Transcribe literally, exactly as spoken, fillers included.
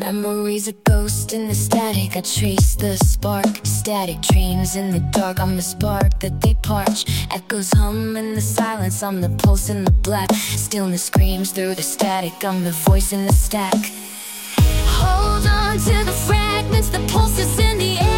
Memories a ghost in the static. I trace the spark. Static dreams in the dark. I'm the spark that they parch. Echoes hum in the silence. I'm the pulse in the black. Stillness screams through the static. I'm the voice in the stack. Hold on to the fragments. The pulse is in the air.